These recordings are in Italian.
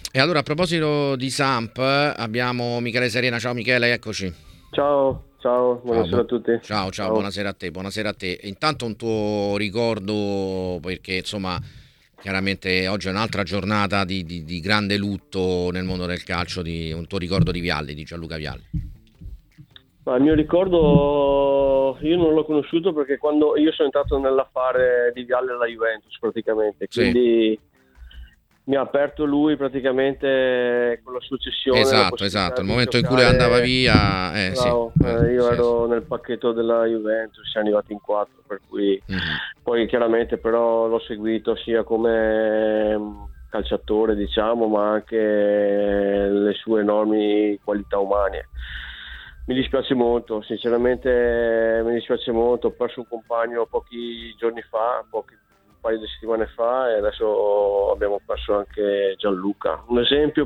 E allora a proposito di Samp, abbiamo Michele Serena. Ciao Michele, eccoci. Ciao, ciao, Ciao, buonasera a tutti. ciao, Ciao. buonasera a te, buonasera a te. Intanto un tuo ricordo, perché insomma, chiaramente oggi è un'altra giornata di grande lutto nel mondo del calcio, di un tuo ricordo di Vialli, di Gianluca Vialli. Ma il mio ricordo, io non l'ho conosciuto perché quando io sono entrato nell'affare di Viale alla Juventus praticamente, Sì, quindi mi ha aperto lui praticamente con la successione la esatto, possibilità il di momento in cui lui andava giocare. via, sì, Bravo, io sì, sì. ero nel pacchetto della Juventus, siamo arrivati in quattro, per cui Mhm. poi chiaramente però l'ho seguito sia come calciatore, diciamo, ma anche le sue enormi qualità umane. Mi dispiace molto, sinceramente mi dispiace molto, ho perso un compagno pochi giorni fa, un paio di settimane fa, e adesso abbiamo perso anche Gianluca. Un esempio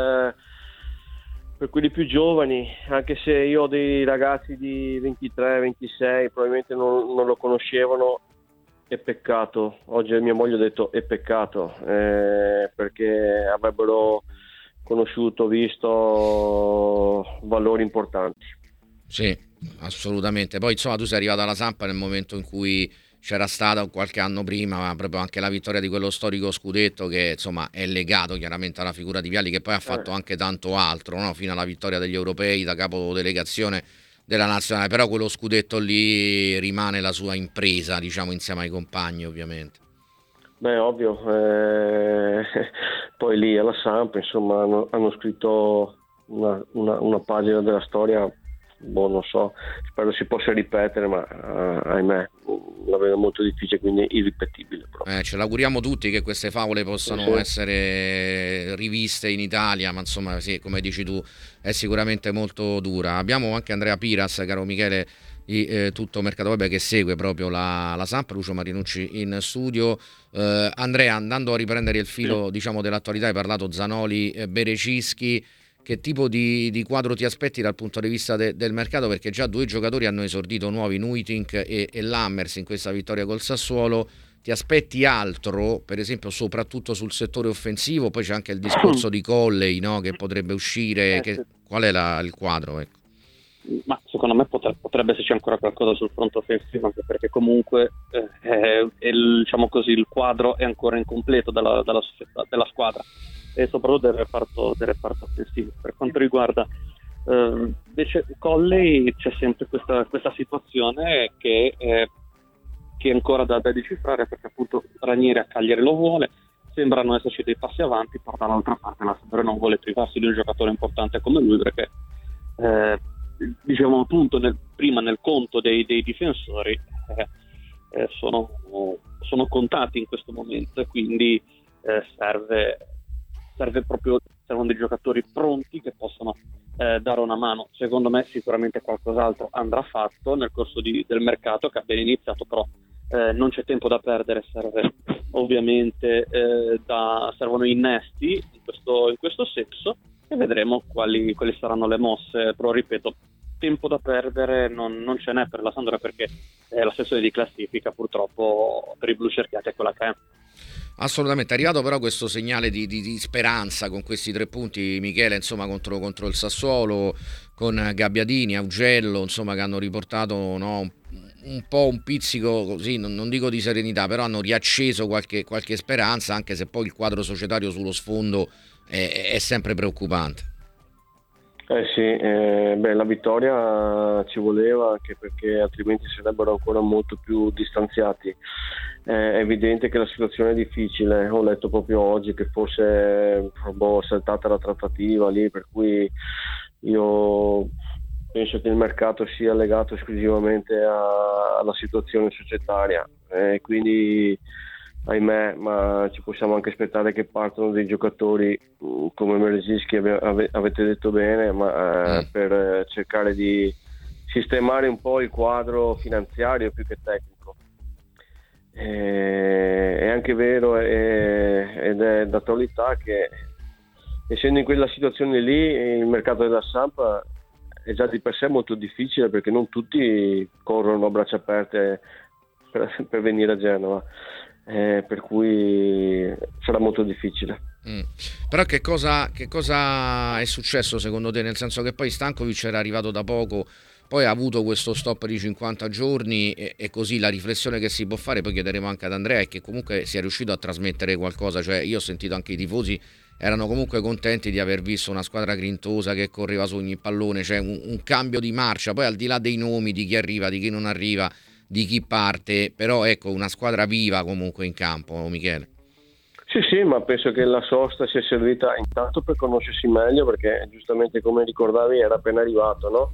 per quelli più giovani, anche se io ho dei ragazzi di 23-26, probabilmente non lo conoscevano, è peccato. Oggi mia moglie ha detto è peccato, perché avrebbero conosciuto, visto valori importanti. Sì, assolutamente. Poi insomma tu sei arrivato alla Samp nel momento in cui c'era stata qualche anno prima, ma proprio anche la vittoria di quello storico scudetto che insomma è legato chiaramente alla figura di Vialli, che poi ha Eh, fatto anche tanto altro, no? Fino alla vittoria degli europei da capo delegazione della nazionale, però quello scudetto lì rimane la sua impresa, diciamo, insieme ai compagni ovviamente. Beh, ovvio, poi lì alla Samp, insomma, hanno scritto una pagina della storia, boh, non so, spero si possa ripetere, ma ahimè, la vedo molto difficile, quindi irripetibile proprio. Ce l'auguriamo tutti che queste favole Sì, possano sì. essere riviste in Italia, ma insomma, sì, come dici tu, è sicuramente molto dura. Abbiamo anche Andrea Piras, caro Michele, di Tutto Mercato Web, che segue proprio la Samp, Lucio Marinucci in studio. Andrea, andando a riprendere il filo, diciamo, dell'attualità, hai parlato Zanoli, Berecischi. Che tipo di quadro ti aspetti dal punto di vista del mercato? Perché già due giocatori hanno esordito nuovi, Nuitink e Lammers, in questa vittoria col Sassuolo. Ti aspetti altro, per esempio, soprattutto sul settore offensivo? Poi c'è anche il discorso di Colley, no, che potrebbe uscire. Sì. Qual è il quadro? Ecco. Ma secondo me potrebbe esserci ancora qualcosa sul fronte offensivo, anche perché comunque diciamo così, il quadro è ancora incompleto dalla società, della squadra, e soprattutto del reparto offensivo. Per quanto riguarda invece Colley, c'è sempre questa situazione che è ancora da decifrare, perché appunto Ranieri a Cagliari lo vuole, sembrano esserci dei passi avanti, però dall'altra parte la Sampdoria non vuole privarsi di un giocatore importante come lui, perché eh, diciamo appunto prima nel conto dei difensori sono contati in questo momento, e quindi servono dei giocatori pronti che possano dare una mano. Secondo me sicuramente qualcos'altro andrà fatto nel corso del mercato, che ha ben iniziato, però non c'è tempo da perdere, serve ovviamente servono innesti in questo senso, e vedremo quali saranno le mosse. Però ripeto, tempo da perdere non ce n'è per la Sampdoria, perché la sessione di classifica purtroppo per i blucerchiati è quella che è. Assolutamente, è arrivato però questo segnale di speranza con questi 3 punti, Michele, insomma, contro il Sassuolo, con Gabbiadini, Augello, insomma, che hanno riportato, no, un po' un pizzico così, non dico di serenità, però hanno riacceso qualche speranza, anche se poi il quadro societario sullo sfondo è sempre preoccupante. Eh sì, beh, la vittoria ci voleva, anche perché altrimenti sarebbero ancora molto più distanziati. È evidente che la situazione è difficile. Ho letto proprio oggi che forse saltata la trattativa lì, per cui io penso che il mercato sia legato esclusivamente alla situazione societaria, quindi ahimè, ma ci possiamo anche aspettare che partano dei giocatori come Merezinski, avete detto bene, ma per cercare di sistemare un po' il quadro finanziario più che tecnico. È anche vero, ed è d'attualità, che essendo in quella situazione lì il mercato della Samp è già di per sé molto difficile, perché non tutti corrono a braccia aperte per venire a Genova, per cui sarà molto difficile. Però che cosa è successo secondo te? Nel senso che poi Stankovic era arrivato da poco, poi ha avuto questo stop di 50 giorni e così la riflessione che si può fare, poi chiederemo anche ad Andrea, è che comunque sia riuscito a trasmettere qualcosa. Cioè io ho sentito anche i tifosi erano comunque contenti di aver visto una squadra grintosa che correva su ogni pallone, cioè un cambio di marcia, poi al di là dei nomi, di chi arriva, di chi non arriva, di chi parte, però ecco una squadra viva comunque in campo, Michele. Sì, ma penso che la sosta sia servita intanto per conoscersi meglio, perché giustamente come ricordavi era appena arrivato, no?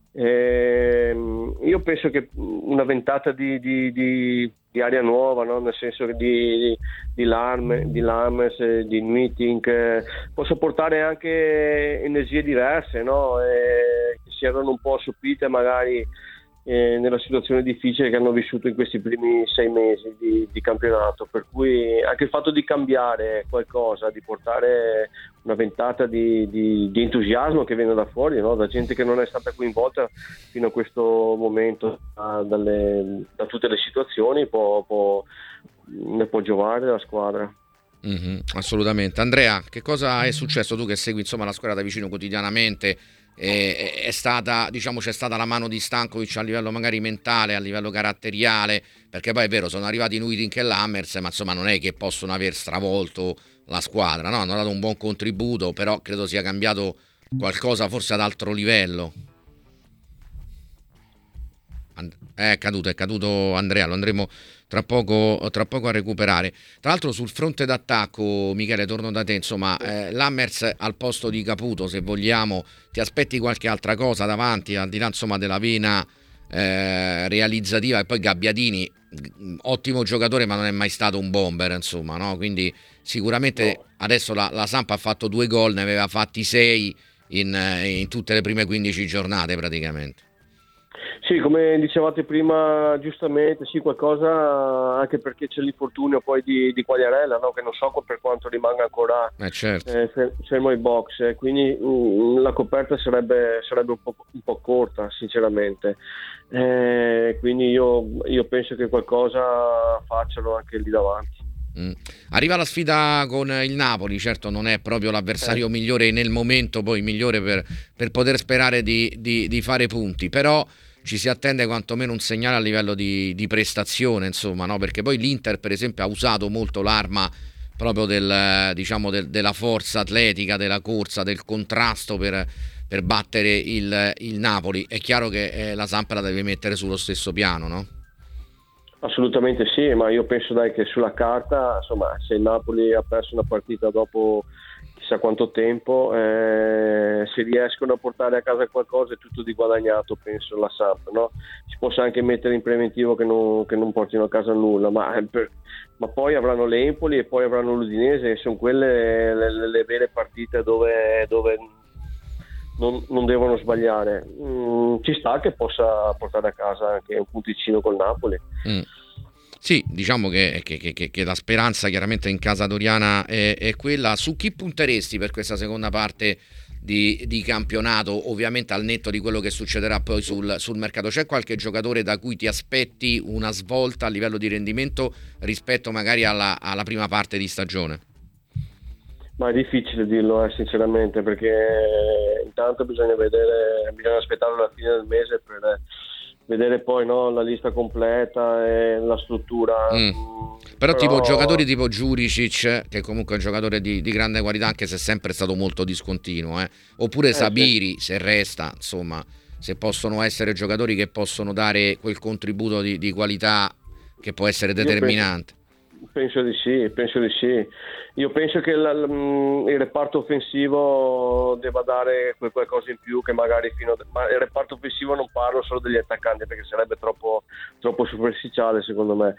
Io penso che una ventata di aria nuova, no? Nel senso che di Lammers, di Meeting, possa portare anche energie diverse, no? Che si erano un po' assopite magari nella situazione difficile che hanno vissuto in questi primi 6 mesi di campionato, per cui anche il fatto di cambiare qualcosa, di portare una ventata di entusiasmo che viene da fuori, no? Da gente che non è stata coinvolta fino a questo momento da tutte le situazioni, ne può giovare la squadra. Assolutamente. Andrea, che cosa è successo? Tu che segui insomma la squadra da vicino quotidianamente, è stata, diciamo, c'è stata la mano di Stankovic a livello magari mentale, a livello caratteriale, perché poi è vero, sono arrivati Nuitink e Lammers, ma insomma non è che possono aver stravolto la squadra, no? Hanno dato un buon contributo, però credo sia cambiato qualcosa forse ad altro livello. È caduto Andrea, lo andremo tra poco a recuperare. Tra l'altro sul fronte d'attacco, Michele, torno da te, insomma, Lammers al posto di Caputo, se vogliamo, ti aspetti qualche altra cosa davanti, al di là insomma della vena realizzativa, e poi Gabbiadini, ottimo giocatore ma non è mai stato un bomber, insomma, no? Quindi sicuramente no. Adesso la Samp ha fatto 2 gol, ne aveva fatti 6 in tutte le prime 15 giornate praticamente. Sì, come dicevate prima, giustamente, sì, qualcosa, anche perché c'è l'infortunio poi di Quagliarella, no? Che non so per quanto rimanga ancora certo. Fermo ai box, quindi la coperta sarebbe un po' corta, sinceramente. Quindi io penso che qualcosa facciano anche lì davanti. Arriva la sfida con il Napoli, certo non è proprio l'avversario migliore nel momento, poi migliore per poter sperare di fare punti, però ci si attende quantomeno un segnale a livello di prestazione, insomma, no? Perché poi l'Inter per esempio ha usato molto l'arma proprio della forza atletica, della corsa, del contrasto per battere il Napoli. È chiaro che la Samp la deve mettere sullo stesso piano, no? Assolutamente sì, ma io penso che sulla carta, insomma, se il Napoli ha perso una partita dopo chissà quanto tempo, se riescono a portare a casa qualcosa è tutto di guadagnato, penso, la Samp, no? Si possa anche mettere in preventivo che non portino a casa nulla, ma poi avranno l'Empoli e poi avranno l'Udinese, e sono quelle le vere partite dove non devono sbagliare. Ci sta che possa portare a casa anche un punticino col Napoli. Sì, diciamo che la speranza chiaramente in casa doriana è quella. Su chi punteresti per questa seconda parte di campionato, ovviamente al netto di quello che succederà poi sul mercato? C'è qualche giocatore da cui ti aspetti una svolta a livello di rendimento rispetto magari alla prima parte di stagione? Ma è difficile dirlo, sinceramente, perché intanto bisogna aspettare la fine del mese per vedere poi, no, la lista completa e la struttura. Però tipo giocatori tipo Juricic, che comunque è un giocatore di grande qualità, anche se è sempre stato molto discontinuo, oppure Sabiri, se resta, insomma, se possono essere giocatori che possono dare quel contributo di qualità che può essere determinante. Penso di sì. Io penso che il reparto offensivo debba dare qualcosa in più, che magari ma il reparto offensivo non parlo solo degli attaccanti, perché sarebbe troppo superficiale secondo me.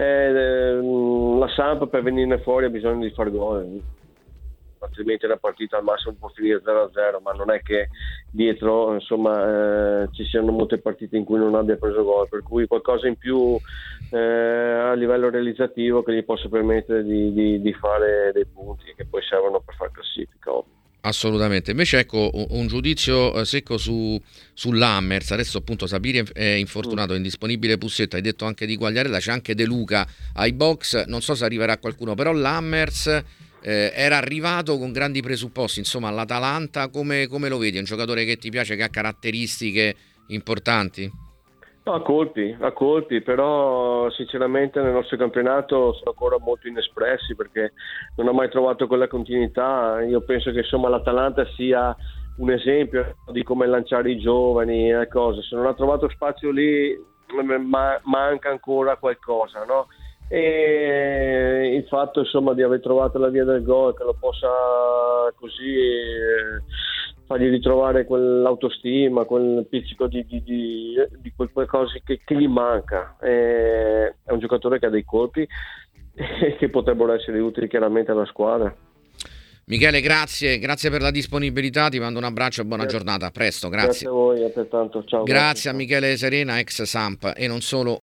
La Samp per venirne fuori ha bisogno di far gol, altrimenti la partita al massimo può finire 0-0, ma non è che dietro, insomma, ci siano molte partite in cui non abbia preso gol, per cui qualcosa in più a livello realizzativo che gli possa permettere di fare dei punti che poi servono per far classifica, ovvio. Assolutamente. Invece ecco un giudizio secco su Lammers. Adesso appunto Sabiri è infortunato, è indisponibile Pussetto, hai detto anche di Quagliarella, c'è anche De Luca ai box, non so se arriverà qualcuno, però Lammers era arrivato con grandi presupposti, insomma all'Atalanta come lo vedi? È un giocatore che ti piace, che ha caratteristiche importanti? No, a colpi, però sinceramente nel nostro campionato sono ancora molto inespressi perché non ha mai trovato quella continuità. Io penso che insomma l'Atalanta sia un esempio di come lanciare i giovani e cose. Se non ha trovato spazio lì manca ancora qualcosa, no? E il fatto insomma di aver trovato la via del gol che lo possa così fargli ritrovare quell'autostima, quel pizzico di quel qualcosa che gli manca. È un giocatore che ha dei colpi che potrebbero essere utili chiaramente alla squadra. Michele, grazie per la disponibilità, ti mando un abbraccio e buona giornata, a presto, grazie. Grazie a voi, altrettanto, ciao. Grazie a Michele Serena, ex Samp e non solo.